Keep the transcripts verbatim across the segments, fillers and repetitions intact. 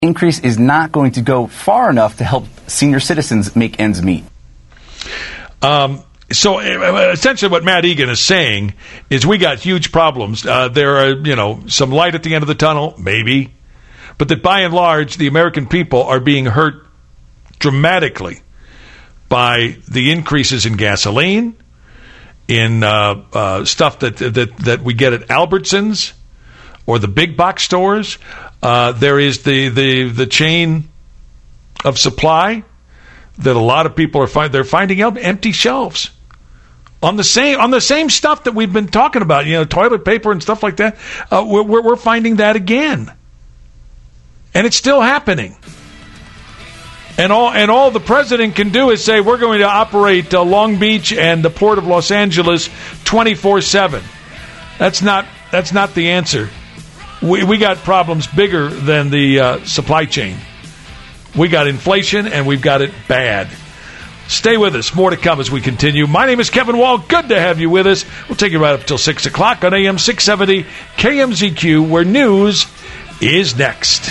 increase is not going to go far enough to help senior citizens make ends meet. Um, so essentially what Matt Egan is saying is we got huge problems. Uh, there are, you know, some light at the end of the tunnel, maybe, but that by and large, the American people are being hurt dramatically by the increases in gasoline, in uh, uh, stuff that, that, that we get at Albertsons or the big box stores. Uh, there is the, the, the chain of supply that a lot of people are find, they're finding out empty shelves on the same on the same stuff that we've been talking about, you know, toilet paper and stuff like that. Uh, we're, we're finding that again, and it's still happening. And all and all the president can do is say we're going to operate uh, Long Beach and the Port of Los Angeles twenty-four seven. That's not that's not the answer. We we got problems bigger than the uh, supply chain. We got inflation, and we've got it bad. Stay with us. More to come as we continue. My name is Kevin Wall. Good to have you with us. We'll take you right up till six o'clock on A M six seventy K M Z Q, where news is next.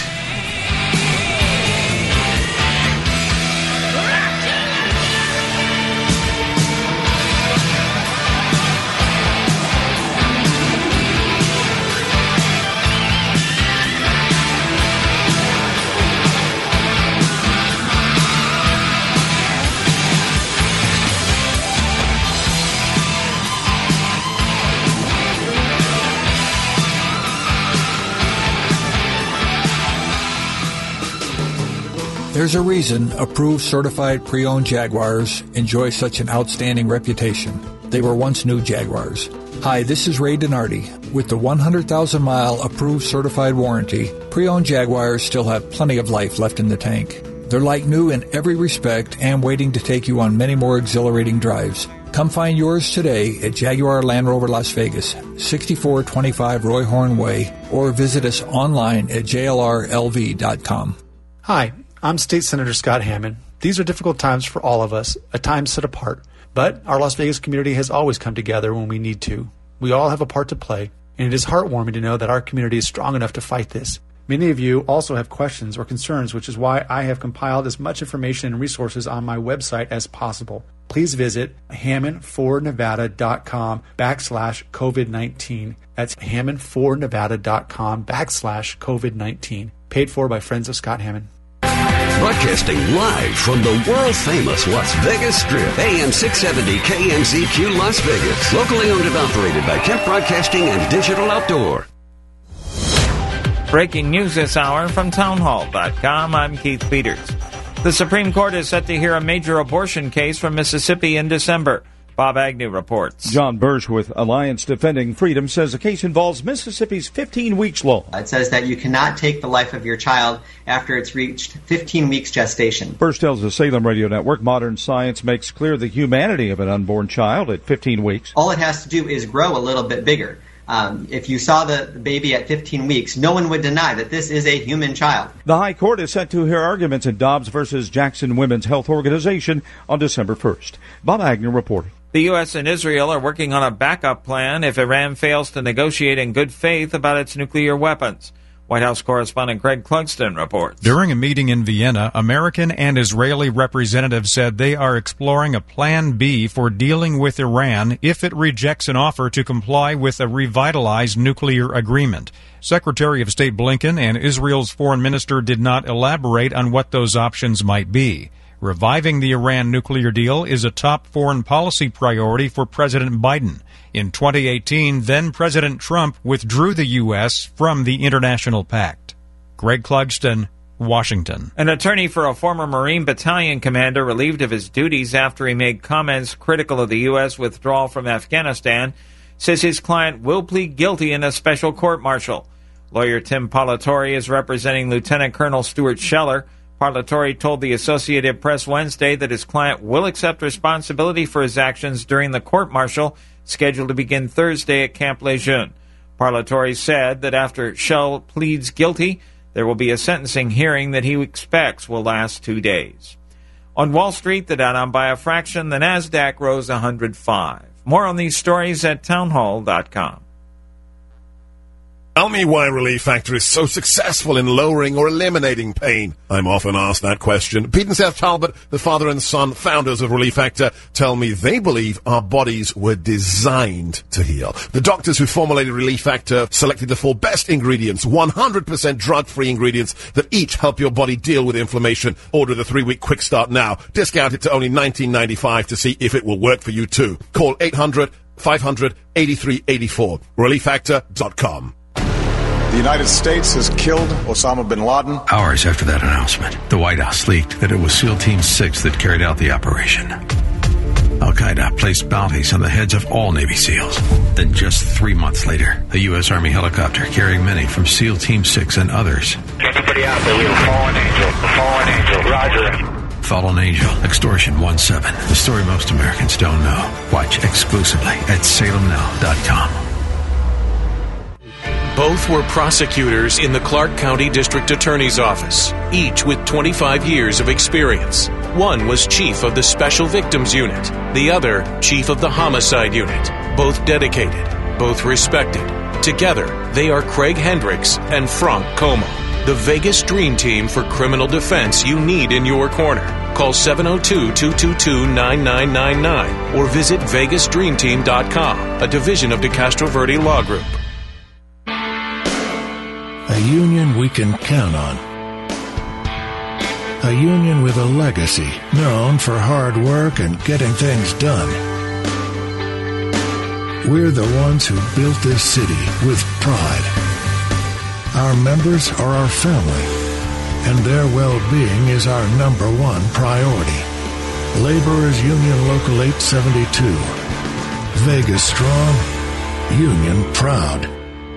There's a reason approved certified pre-owned Jaguars enjoy such an outstanding reputation. They were once new Jaguars. Hi, this is Ray Donardi. With the one hundred thousand mile approved certified warranty, pre-owned Jaguars still have plenty of life left in the tank. They're like new in every respect and waiting to take you on many more exhilarating drives. Come find yours today at Jaguar Land Rover Las Vegas, sixty-four twenty-five Roy Horn Way, or visit us online at J L R L V dot com. Hi, I'm State Senator Scott Hammond. These are difficult times for all of us, a time set apart. But our Las Vegas community has always come together when we need to. We all have a part to play, and it is heartwarming to know that our community is strong enough to fight this. Many of you also have questions or concerns, which is why I have compiled as much information and resources on my website as possible. Please visit hammond for nevada dot com backslash COVID nineteen. That's hammond for nevada dot com backslash COVID nineteen. Paid for by Friends of Scott Hammond. Broadcasting live from the world-famous Las Vegas Strip, A M six seventy K M Z Q Las Vegas. Locally owned and operated by Kemp Broadcasting and Digital Outdoor. Breaking news this hour from townhall dot com. I'm Keith Peters. The Supreme Court is set to hear a major abortion case from Mississippi in December. Bob Agnew reports. John Birch with Alliance Defending Freedom says the case involves Mississippi's fifteen weeks law. It says that you cannot take the life of your child after it's reached fifteen weeks gestation. Birch tells the Salem Radio Network modern science makes clear the humanity of an unborn child at fifteen weeks. All it has to do is grow a little bit bigger. Um, if you saw the, the baby at fifteen weeks, no one would deny that this is a human child. The High Court is set to hear arguments in Dobbs versus Jackson Women's Health Organization on December first. Bob Agnew reporting. The U S and Israel are working on a backup plan if Iran fails to negotiate in good faith about its nuclear weapons. White House correspondent Greg Clugston reports. During a meeting in Vienna, American and Israeli representatives said they are exploring a plan B for dealing with Iran if it rejects an offer to comply with a revitalized nuclear agreement. Secretary of State Blinken and Israel's foreign minister did not elaborate on what those options might be. Reviving the Iran nuclear deal is a top foreign policy priority for President Biden. In twenty eighteen, then-President Trump withdrew the U S from the international pact. Greg Clugston, Washington. An attorney for a former Marine battalion commander relieved of his duties after he made comments critical of the U S withdrawal from Afghanistan says his client will plead guilty in a special court-martial. Lawyer Tim Palatori is representing Lieutenant Colonel Stuart Scheller. Parlatori told the Associated Press Wednesday that his client will accept responsibility for his actions during the court-martial scheduled to begin Thursday at Camp Lejeune. Parlatori said that after Schell pleads guilty, there will be a sentencing hearing that he expects will last two days. On Wall Street, the Dow down by a fraction, the NASDAQ rose one hundred five. More on these stories at townhall dot com. Tell me why Relief Factor is so successful in lowering or eliminating pain. I'm often asked that question. Pete and Seth Talbot, the father and son founders of Relief Factor, tell me they believe our bodies were designed to heal. The doctors who formulated Relief Factor selected the four best ingredients, one hundred percent drug-free ingredients that each help your body deal with inflammation. Order the three-week quick start now. Discount it to only nineteen ninety-five to see if it will work for you too. Call eight hundred, five hundred, eighty-three eighty-four. relief factor dot com. The United States has killed Osama bin Laden. Hours after that announcement, the White House leaked that it was SEAL Team six that carried out the operation. Al-Qaeda placed bounties on the heads of all Navy SEALs. Then just three months later, a U S Army helicopter carrying many from SEAL Team six and others. Anybody out there, we have a fallen angel. A fallen angel. Roger. Fallen Angel, Extortion one seven. The story most Americans don't know. Watch exclusively at salem now dot com. Both were prosecutors in the Clark County District Attorney's Office, each with twenty-five years of experience. One was chief of the Special Victims Unit, the other chief of the Homicide Unit. Both dedicated, both respected. Together, they are Craig Hendricks and Frank Como, the Vegas Dream Team for criminal defense you need in your corner. Call seven oh two, two two two, nine nine nine nine or visit vegas dream team dot com, a division of DeCastro Verde Law Group. A union we can count on. A union with a legacy known for hard work and getting things done. We're the ones who built this city with pride. Our members are our family, and their well-being is our number one priority. Laborers Union Local eight seventy-two. Vegas strong, union proud.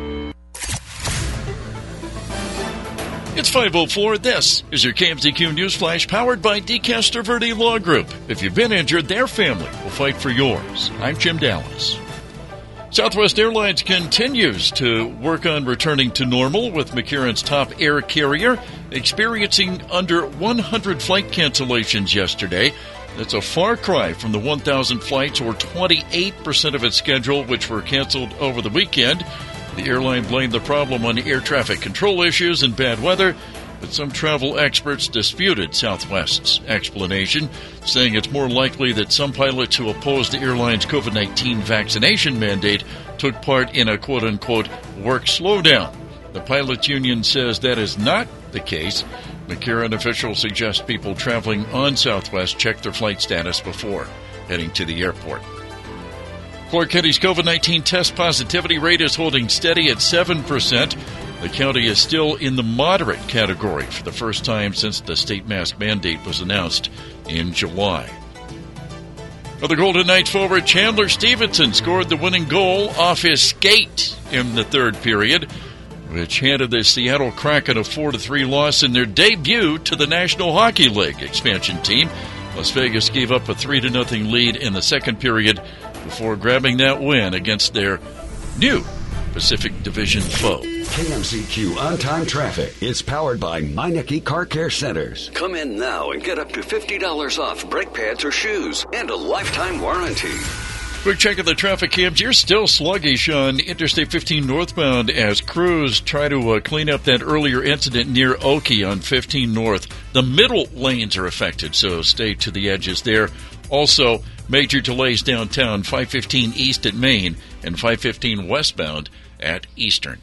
It's five oh four. This is your K M Z Q News Flash powered by DeCastro Verde Law Group. If you've been injured, their family will fight for yours. I'm Jim Dallas. Southwest Airlines continues to work on returning to normal, with McCarran's top air carrier experiencing under one hundred flight cancellations yesterday. That's a far cry from the one thousand flights, or twenty-eight percent of its schedule, which were canceled over the weekend. The airline blamed the problem on air traffic control issues and bad weather, but some travel experts disputed Southwest's explanation, saying it's more likely that some pilots who opposed the airline's COVID nineteen vaccination mandate took part in a quote-unquote work slowdown. The pilots union says that is not the case. McCarran officials suggest people traveling on Southwest check their flight status before heading to the airport. Clark County's COVID nineteen test positivity rate is holding steady at seven percent. The county is still in the moderate category for the first time since the state mask mandate was announced in July. For the Golden Knights forward Chandler Stevenson scored the winning goal off his skate in the third period, which handed the Seattle Kraken a four to three loss in their debut to the National Hockey League expansion team. Las Vegas gave up a three to nothing lead in the second period before grabbing that win against their new Pacific Division foe. K M Z Q On-Time Traffic is powered by Meineke Car Care Centers. Come in now and get up to fifty dollars off brake pads or shoes and a lifetime warranty. Quick check of the traffic cams. You're still sluggish on Interstate fifteen northbound as crews try to uh, clean up that earlier incident near Oki on fifteen north. The middle lanes are affected, so stay to the edges there. Also, major delays downtown, five fifteen east at Main and five fifteen westbound at Eastern.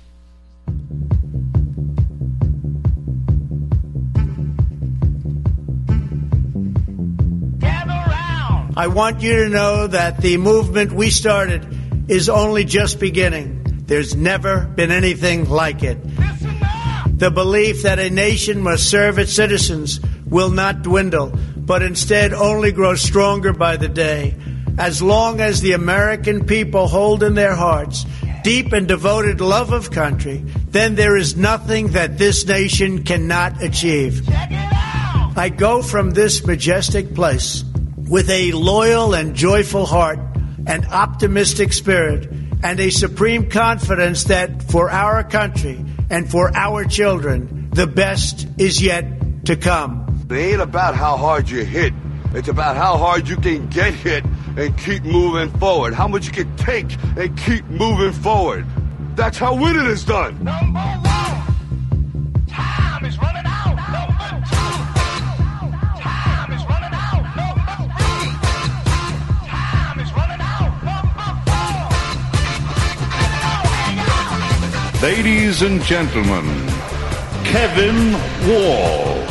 I want you to know that the movement we started is only just beginning. There's never been anything like it. The belief that a nation must serve its citizens will not dwindle, but instead only grow stronger by the day. As long as the American people hold in their hearts deep and devoted love of country, then there is nothing that this nation cannot achieve. I go from this majestic place with a loyal and joyful heart, an optimistic spirit, and a supreme confidence that for our country and for our children, the best is yet to come. It ain't about how hard you hit. It's about how hard you can get hit and keep moving forward. How much you can take and keep moving forward. That's how winning is done. Time is running out. Number two. Time is running out. Number three. Time is running out. Number four. Ladies and gentlemen, Kevin Wall.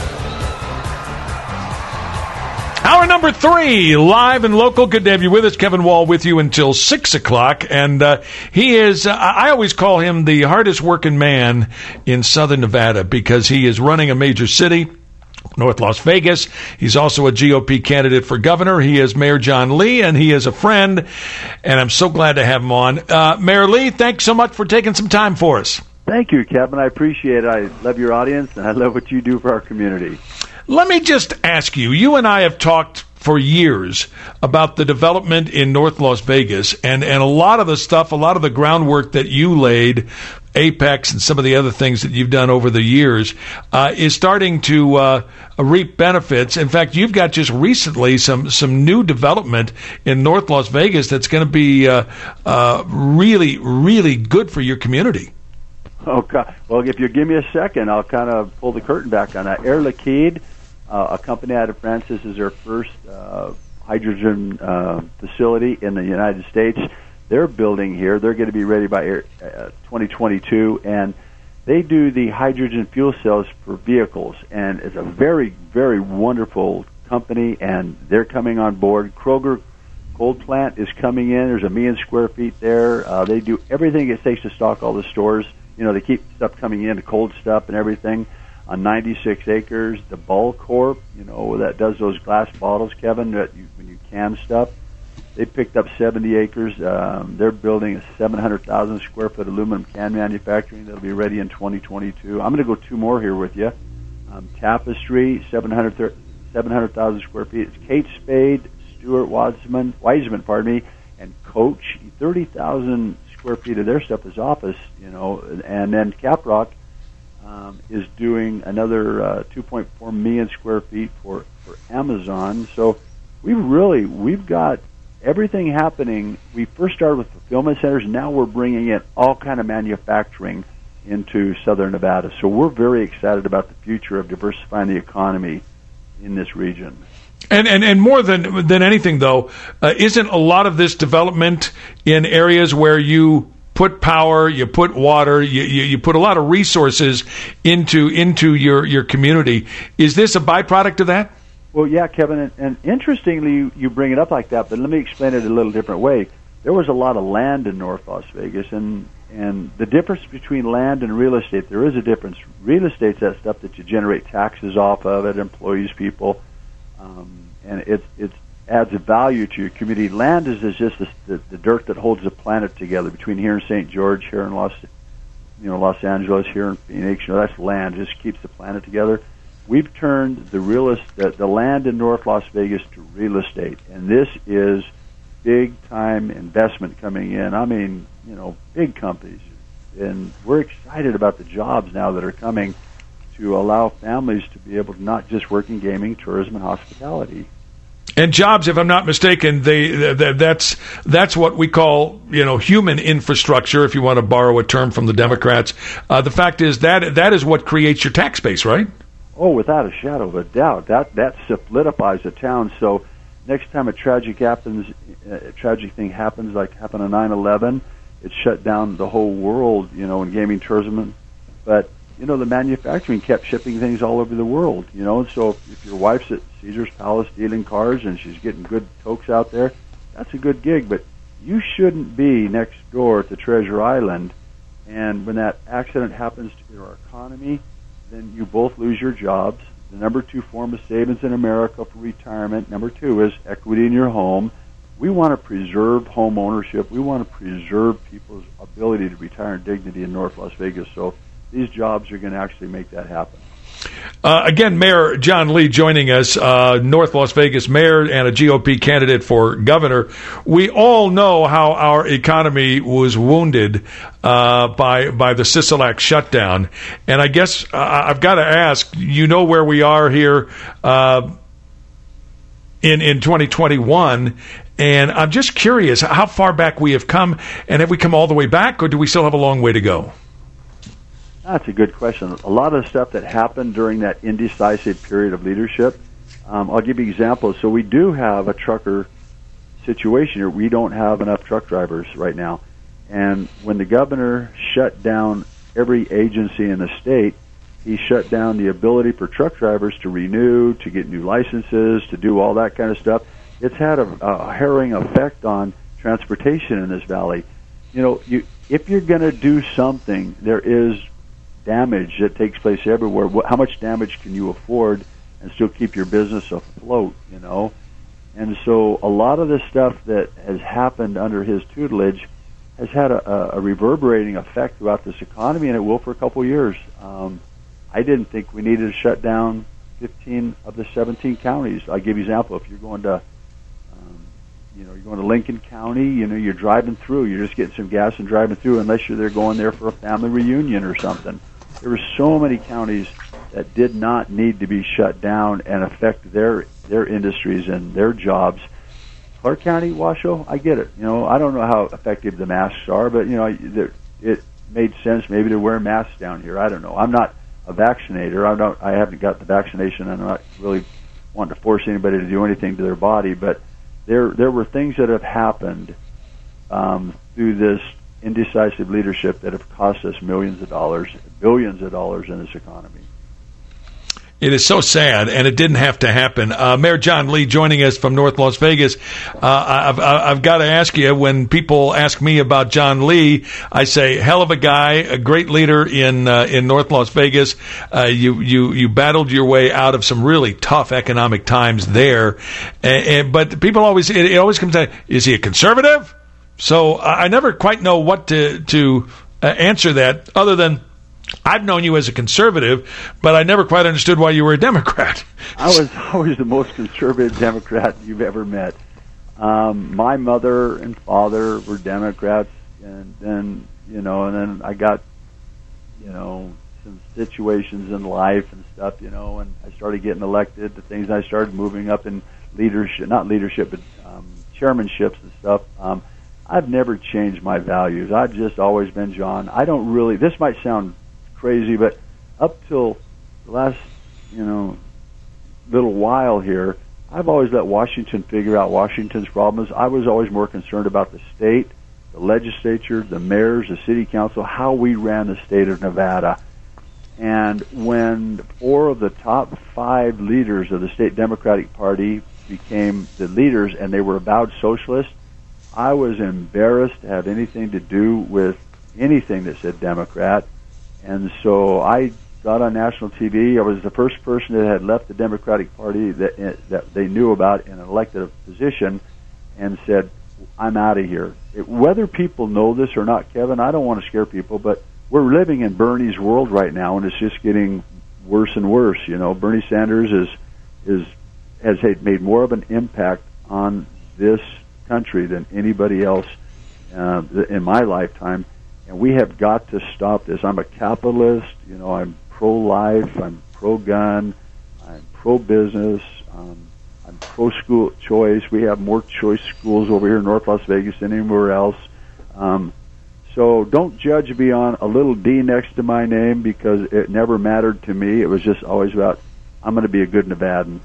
Hour number three, live and local. Good to have you with us. Kevin Wall with you until six o'clock. And uh, he is, uh, I always call him the hardest working man in Southern Nevada because he is running a major city, North Las Vegas. He's also a G O P candidate for governor. He is Mayor John Lee, and he is a friend. And I'm so glad to have him on. Uh, Mayor Lee, thanks so much for taking some time for us. Thank you, Kevin. I appreciate it. I love your audience, and I love what you do for our community. Let me just ask you, you and I have talked for years about the development in North Las Vegas, and, and a lot of the stuff, a lot of the groundwork that you laid, Apex and some of the other things that you've done over the years, uh, is starting to uh, reap benefits. In fact, you've got just recently some, some new development in North Las Vegas that's going to be uh, uh, really, really good for your community. Okay. Well, if you give me a second, I'll kind of pull the curtain back on that. Air Liquide, Uh, a company out of France. This is their first uh, hydrogen uh, facility in the United States. They're building here. They're going to be ready by uh, twenty twenty-two, and they do the hydrogen fuel cells for vehicles. And it's a very, very wonderful company, and they're coming on board. Kroger cold plant is coming in. There's a million square feet there. Uh, they do everything it takes to stock all the stores. You know, they keep stuff coming in, the cold stuff and everything. On ninety-six acres, the Ball Corp, you know, that does those glass bottles, Kevin, that you, when you can stuff, they picked up seventy acres. Um, they're building a seven hundred thousand square foot aluminum can manufacturing that'll be ready in twenty twenty-two. I'm going to go two more here with you. Um, Tapestry, seven hundred thousand square feet. It's Kate Spade, Stuart Wiseman, Wiseman, pardon me, and Coach. thirty thousand square feet of their stuff is office, you know, and then Caprock, Um, is doing another uh, two point four million square feet for, for Amazon. So we really, we've got everything happening. We first started with fulfillment centers, and now we're bringing in all kind of manufacturing into Southern Nevada. So we're very excited about the future of diversifying the economy in this region. And, and, and more than, than anything, though, uh, isn't a lot of this development in areas where you put power, you put water, you, you, you put a lot of resources into into your, your community. Is this a byproduct of that? Well, yeah, Kevin, and, and interestingly, you, you bring it up like that, but let me explain it a little different way. There was a lot of land in North Las Vegas, and, and the difference between land and real estate, there is a difference. Real estate's that stuff that you generate taxes off of, it employs people, um, and it's it's adds a value to your community. Land is, is just the, the, the dirt that holds the planet together between here and Saint George, here in Los, you know, Los Angeles, here in Phoenix. You know, that's land. It just keeps the planet together. We've turned the real est- the, the land in North Las Vegas to real estate, and this is big time investment coming in. I mean, you know, big companies, and we're excited about the jobs now that are coming to allow families to be able to not just work in gaming, tourism, and hospitality. And jobs, if I'm not mistaken, they, they that's that's what we call, you know, human infrastructure, if you want to borrow a term from the Democrats. Uh, the fact is that that is what creates your tax base, right? Oh, without a shadow of a doubt. That that solidifies a town. So next time a tragic happens, a tragic thing happens, like happened on nine eleven, it shut down the whole world, you know, in gaming, tourism. But you know, the manufacturing kept shipping things all over the world, you know. And so if, if your wife's at Caesar's Palace dealing cars and she's getting good tokes out there, that's a good gig. But you shouldn't be next door to Treasure Island. And when that accident happens to our economy, then you both lose your jobs. The number two form of savings in America for retirement, number two, is equity in your home. We want to preserve home ownership. We want to preserve people's ability to retire in dignity in North Las Vegas. So these jobs are going to actually make that happen. Uh, again, Mayor John Lee joining us, uh, North Las Vegas mayor and a G O P candidate for governor. We all know how our economy was wounded uh, by by the Sisolak shutdown, and I guess uh, I've got to ask. You know where we are here. Uh, in, in twenty twenty-one. And I'm just curious how far back we have come, and have we come all the way back, or do we still have a long way to go? That's a good question. A lot of stuff that happened during that indecisive period of leadership. Um, I'll give you examples. So we do have a trucker situation here. We don't have enough truck drivers right now. And when the governor shut down every agency in the state, he shut down the ability for truck drivers to renew, to get new licenses, to do all that kind of stuff. It's had a, a harrowing effect on transportation in this valley. You know, you, if you're going to do something, there is damage that takes place everywhere. What, how much damage can you afford and still keep your business afloat, you know? And so a lot of the stuff that has happened under his tutelage has had a, a reverberating effect throughout this economy, and it will for a couple of years. Um, I didn't think we needed to shut down fifteen of the seventeen counties. I'll give you an example. If you're going to You know, you're going to Lincoln County, you know, you're driving through, you're just getting some gas and driving through, unless you're there going there for a family reunion or something. There were so many counties that did not need to be shut down and affect their their industries and their jobs. Clark County, Washoe, I get it. You know, I don't know how effective the masks are, but, you know, it made sense maybe to wear masks down here. I don't know. I'm not a vaccinator. I don't. I haven't got the vaccination, and I'm not really wanting to force anybody to do anything to their body, but There, there were things that have happened um, through this indecisive leadership that have cost us millions of dollars, billions of dollars in this economy. It is so sad, and it didn't have to happen. Uh, Mayor John Lee joining us from North Las Vegas. Uh, I've, I've got to ask you, when people ask me about John Lee, I say, hell of a guy, a great leader in uh, in North Las Vegas. Uh, you, you, you battled your way out of some really tough economic times there. And, and, but people always, it, it always comes down, is he a conservative? So I never quite know what to, to uh, answer that, other than I've known you as a conservative, but I never quite understood why you were a Democrat. I was always the most conservative Democrat you've ever met. Um, my mother and father were Democrats, and then, you know, and then I got, you know, some situations in life and stuff, you know, and I started getting elected to things. I started moving up in leadership, not leadership, but um, chairmanships and stuff. Um, I've never changed my values. I've just always been John. I don't really, this might sound crazy, but up till the last, you know, little while here, I've always let Washington figure out Washington's problems. I was always more concerned about the state, the legislature, the mayors, the city council, how we ran the state of Nevada. And when four of the top five leaders of the state Democratic Party became the leaders, and they were avowed socialists, I was embarrassed to have anything to do with anything that said Democrat. And so I got on national T V. I was the first person that had left the Democratic Party that that they knew about in an elected position, and said, I'm out of here. It, whether people know this or not, Kevin, I don't want to scare people, but we're living in Bernie's world right now, and it's just getting worse and worse. You know, Bernie Sanders is is has made more of an impact on this country than anybody else uh, in my lifetime. And we have got to stop this. I'm a capitalist. You know, I'm pro-life. I'm pro-gun. I'm pro-business. Um, I'm pro-school choice. We have more choice schools over here in North Las Vegas than anywhere else. Um, so don't judge me on a little D next to my name, because it never mattered to me. It was just always about, I'm going to be a good Nevadan.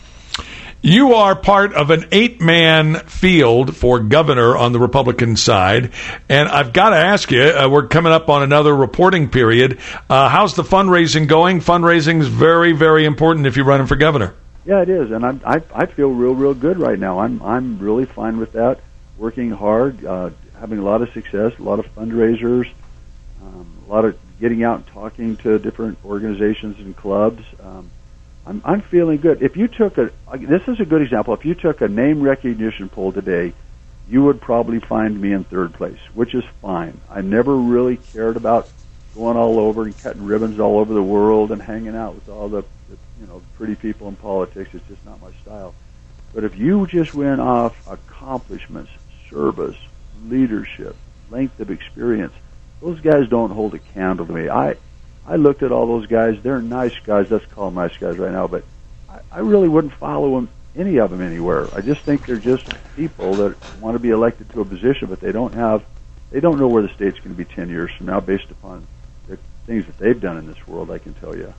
You are part of an eight-man field for governor on the Republican side, and I've got to ask you, uh, we're coming up on another reporting period. Uh, how's the fundraising going? Fundraising is very, very important if you're running for governor. Yeah, it is, and I'm, I I feel real, real good right now. I'm I'm really fine with that. Working hard, uh, having a lot of success, a lot of fundraisers, um, a lot of getting out and talking to different organizations and clubs. Um, I'm, I'm feeling good. If you took a, this is a good example. If you took a name recognition poll today, you would probably find me in third place, which is fine. I never really cared about going all over and cutting ribbons all over the world and hanging out with all the, the you know, pretty people in politics. It's just not my style. But if you just went off accomplishments, service, leadership, length of experience, those guys don't hold a candle to me. I I looked at all those guys. They're nice guys. Let's call them nice guys right now. But I, I really wouldn't follow them any of them anywhere. I just think they're just people that want to be elected to a position, but they don't have, they don't know where the state's going to be ten years from now based upon the things that they've done in this world, I can tell you.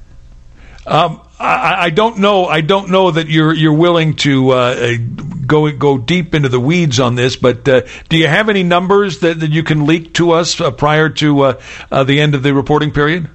Um, I, I don't know. I don't know that you're you're willing to uh, go go deep into the weeds on this. But uh, do you have any numbers that, that you can leak to us uh, prior to uh, uh, the end of the reporting period?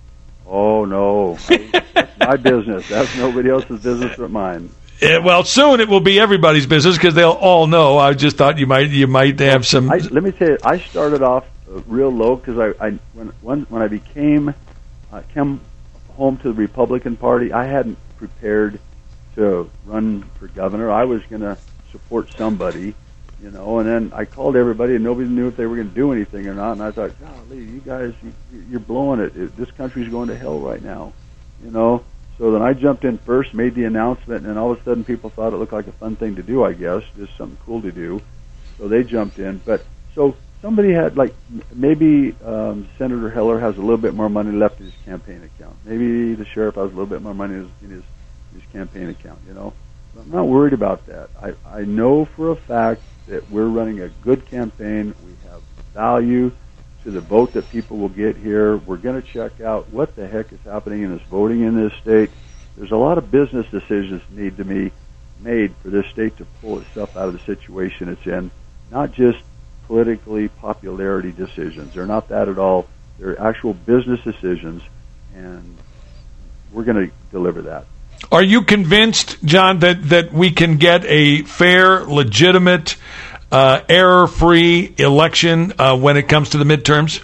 Oh no, I, that's my business. That's nobody else's business but mine. Yeah, well, soon it will be everybody's business because they'll all know. I just thought you might you might have some. I, let me tell you, I started off uh, real low because I, I when when when I became uh, came home to the Republican Party, I hadn't prepared to run for governor. I was going to support somebody, you know, and then I called everybody, and nobody knew if they were going to do anything or not. And I thought, golly, you guys, you, you're blowing it. This country's going to hell right now, you know. So then I jumped in first, made the announcement, and all of a sudden people thought it looked like a fun thing to do, I guess, just something cool to do. So they jumped in. But so somebody had, like, maybe um, Senator Heller has a little bit more money left in his campaign account. Maybe the sheriff has a little bit more money in his, in his, his campaign account, you know. I'm not worried about that. I, I know for a fact that we're running a good campaign. We have value to the vote that people will get here. We're going to check out what the heck is happening in this voting in this state. There's a lot of business decisions that need to be made for this state to pull itself out of the situation it's in, not just politically popularity decisions. They're not that at all. They're actual business decisions, and we're going to deliver that. Are you convinced, John, that, that we can get a fair, legitimate, uh, error-free election uh, when it comes to the midterms?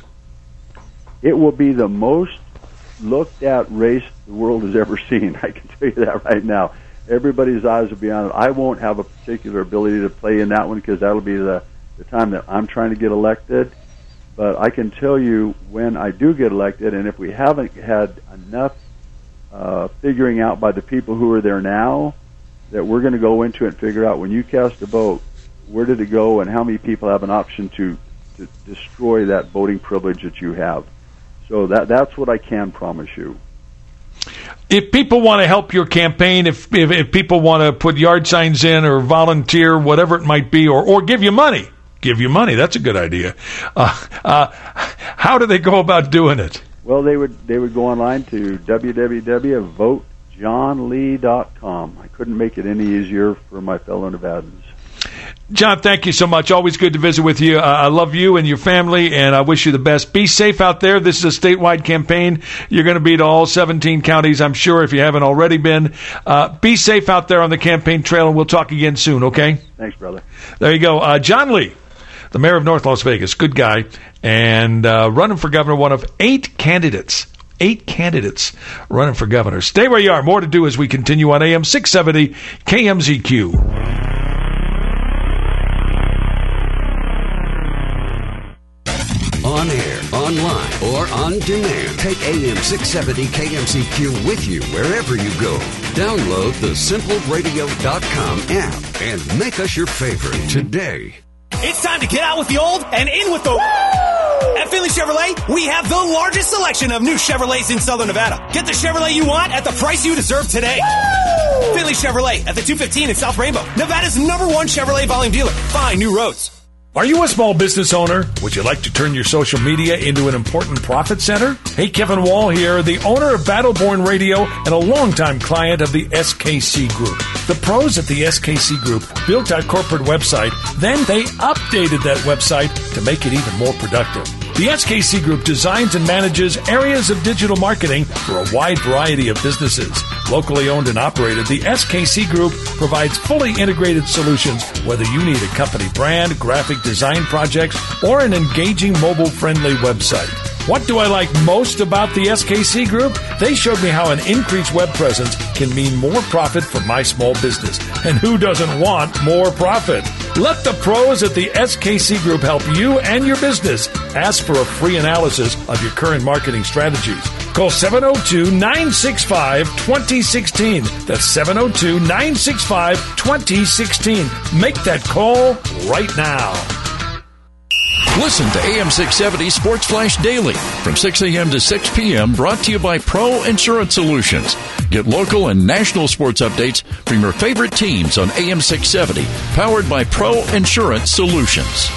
It will be the most looked at race the world has ever seen. I can tell you that right now. Everybody's eyes will be on it. I won't have a particular ability to play in that one because that'll be the the time that I'm trying to get elected, but I can tell you when I do get elected, and if we haven't had enough uh, figuring out by the people who are there now, that we're going to go into it and figure out when you cast a vote, where did it go and how many people have an option to, to destroy that voting privilege that you have. So that that's what I can promise you. If people want to help your campaign, if, if if people want to put yard signs in or volunteer, whatever it might be, or, or give you money, give you money. That's a good idea. Uh, uh, how do they go about doing it? Well, they would they would go online to w w w dot vote john lee dot com. I couldn't make it any easier for my fellow Nevadans. John, thank you so much. Always good to visit with you. Uh, I love you and your family, and I wish you the best. Be safe out there. This is a statewide campaign. You're going to be to all seventeen counties, I'm sure, if you haven't already been. Uh, be safe out there on the campaign trail, and we'll talk again soon, okay? Thanks, brother. There you go. Uh, John Lee, the mayor of North Las Vegas, good guy, and uh, running for governor, one of eight candidates. Eight candidates running for governor. Stay where you are. More to do as we continue on A M six seventy K M Z Q. On air, online, or on demand. Take A M six seventy K M Z Q with you wherever you go. Download the simple radio dot com app and make us your favorite today. It's time to get out with the old and in with the... Woo! At Finley Chevrolet, we have the largest selection of new Chevrolets in Southern Nevada. Get the Chevrolet you want at the price you deserve today. Woo! Finley Chevrolet at the two fifteen in South Rainbow, Nevada's number one Chevrolet volume dealer. Find new roads. Are you a small business owner? Would you like to turn your social media into an important profit center? Hey, Kevin Wall here, the owner of Battleborn Radio and a longtime client of the S K C Group. The pros at the S K C Group built our corporate website, then they updated that website to make it even more productive. The S K C Group designs and manages areas of digital marketing for a wide variety of businesses. Locally owned and operated, the S K C Group provides fully integrated solutions, whether you need a company brand, graphic design projects, or an engaging mobile-friendly website. What do I like most about the S K C Group? They showed me how an increased web presence can mean more profit for my small business. And who doesn't want more profit? Let the pros at the S K C Group help you and your business. Ask for a free analysis of your current marketing strategies. Call seven oh two, nine six five, two oh one six. That's seven oh two, nine six five, two oh one six. Make that call right now. Listen to A M six seventy Sports Flash Daily from six a.m. to six p.m. brought to you by Pro Insurance Solutions. Get local and national sports updates from your favorite teams on A M six seventy, powered by Pro Insurance Solutions.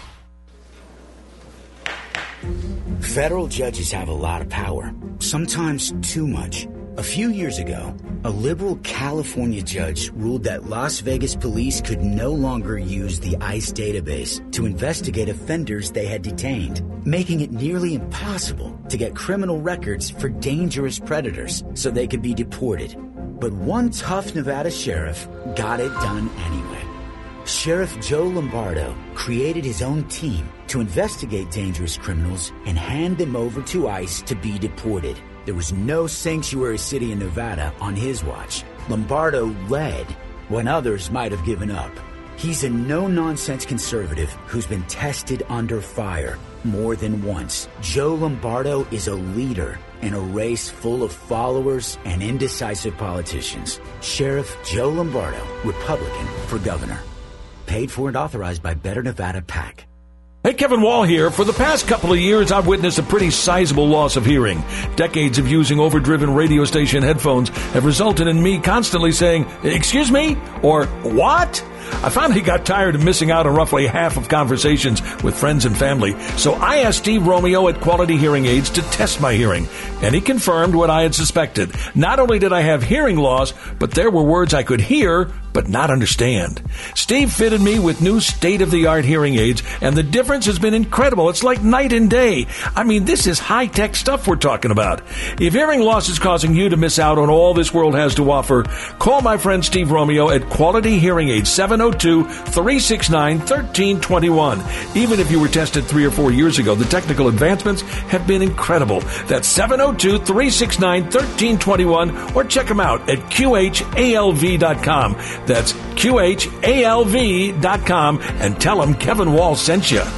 Federal judges have a lot of power, sometimes too much. A few years ago, a liberal California judge ruled that Las Vegas police could no longer use the ICE database to investigate offenders they had detained, making it nearly impossible to get criminal records for dangerous predators so they could be deported. But one tough Nevada sheriff got it done anyway. Sheriff Joe Lombardo created his own team to investigate dangerous criminals and hand them over to ICE to be deported. There was no sanctuary city in Nevada on his watch. Lombardo led when others might have given up. He's a no-nonsense conservative who's been tested under fire more than once. Joe Lombardo is a leader in a race full of followers and indecisive politicians. Sheriff Joe Lombardo, Republican for governor. Paid for and authorized by Better Nevada PAC. Hey, Kevin Wall here. For the past couple of years, I've witnessed a pretty sizable loss of hearing. Decades of using overdriven radio station headphones have resulted in me constantly saying, "Excuse me?" or "What?" I finally got tired of missing out on roughly half of conversations with friends and family, so I asked Steve Romeo at Quality Hearing Aids to test my hearing, and he confirmed what I had suspected. Not only did I have hearing loss, but there were words I could hear but not understand. Steve fitted me with new state-of-the-art hearing aids, and the difference has been incredible. It's like night and day. I mean, this is high-tech stuff we're talking about. If hearing loss is causing you to miss out on all this world has to offer, call my friend Steve Romeo at Quality Hearing Aids, seven oh two, three six nine, one three two one. Even if you were tested three or four years ago, the technical advancements have been incredible. That's seven oh two, three six nine, one three two one, or check them out at Q H A L V dot com. That's Q H A L V dot com, and tell them Kevin Wall sent you.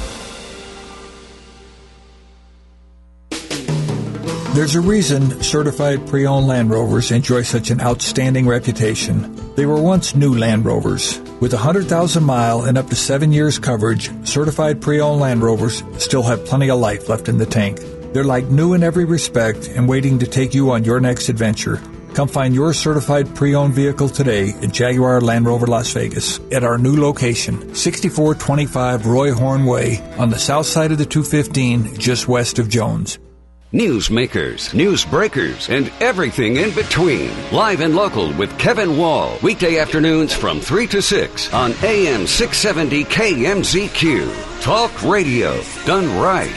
There's a reason certified pre-owned Land Rovers enjoy such an outstanding reputation. They were once new Land Rovers. With one hundred thousand mile and up to seven years coverage, certified pre-owned Land Rovers still have plenty of life left in the tank. They're like new in every respect and waiting to take you on your next adventure. Come find your certified pre-owned vehicle today at Jaguar Land Rover Las Vegas at our new location, sixty-four twenty-five Roy Horn Way on the south side of the two fifteen, just west of Jones. Newsmakers, news breakers, and everything in between. Live and local with Kevin Wall. Weekday afternoons from three to six on A M six seventy K M Z Q. Talk radio done right.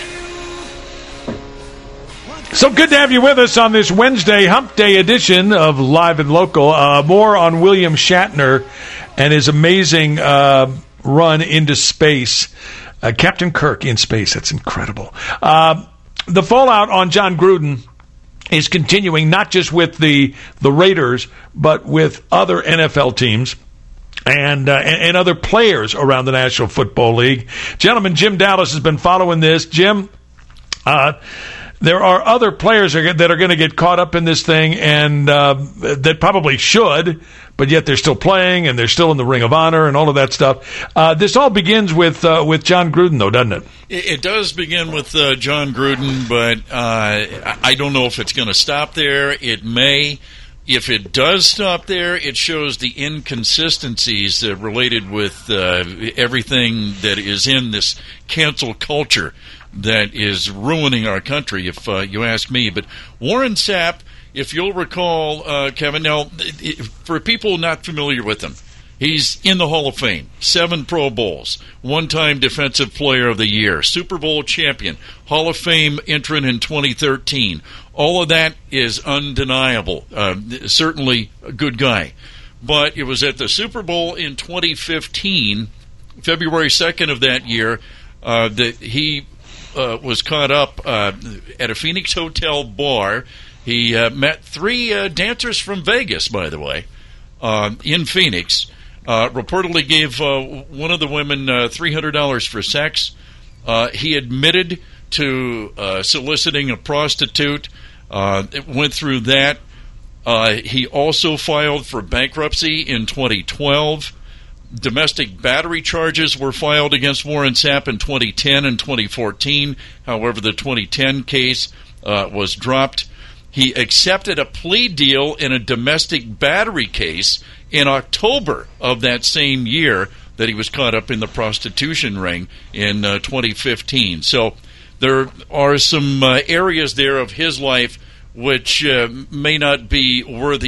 So good to have you with us on this Wednesday Hump Day edition of Live and Local. Uh, more on William Shatner and his amazing uh, run into space. Uh, Captain Kirk in space. That's incredible. Uh, the fallout on John Gruden is continuing, not just with the, the Raiders, but with other N F L teams. And, uh, and and other players around the National Football League. Gentlemen, Jim Dallas has been following this. Jim, uh, there are other players that are going to get caught up in this thing, and uh, that probably should, but yet they're still playing, and they're still in the Ring of Honor, and all of that stuff. Uh, this all begins with uh, with John Gruden, though, doesn't it? It, it does begin with uh, John Gruden, but uh, I don't know if it's going to stop there. It may. If it does stop there, it shows the inconsistencies uh, related with uh, everything that is in this cancel culture that is ruining our country, if uh, you ask me. But Warren Sapp, if you'll recall, uh, Kevin, now, it, for people not familiar with him, he's in the Hall of Fame, seven Pro Bowls, one-time Defensive Player of the Year, Super Bowl champion, Hall of Fame entrant in twenty thirteen. All of that is undeniable. Uh, certainly a good guy. But it was at the Super Bowl in twenty fifteen, February second of that year, uh, that he uh, was caught up uh, at a Phoenix hotel bar. He uh, met three uh, dancers from Vegas, by the way, uh, in Phoenix. Uh, reportedly gave uh, one of the women uh, three hundred dollars for sex. Uh, he admitted to uh, soliciting a prostitute. Uh, went through that. Uh, he also filed for bankruptcy in twenty twelve. domestic battery charges were filed against Warren Sapp in twenty ten and twenty fourteen. However, the twenty ten case uh, was dropped. He accepted a plea deal in a domestic battery case in October of that same year that he was caught up in the prostitution ring in uh, twenty fifteen. So there are some uh, areas there of his life which uh, may not be worthy